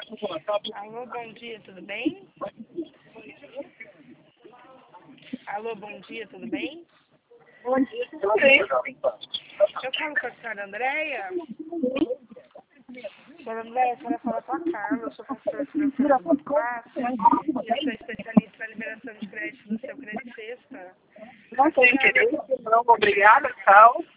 Alô, bom dia, tudo bem? Alô, bom dia, tudo bem? Bom dia, tudo bem? Eu falo com a senhora Andréia. Senhora Andréia, a senhora fala com a Carla, eu sou consultora financeira do Classe e eu sou especialista na liberação de crédito do seu Credit Sexta. Não tem interesse, não, obrigada, tchau.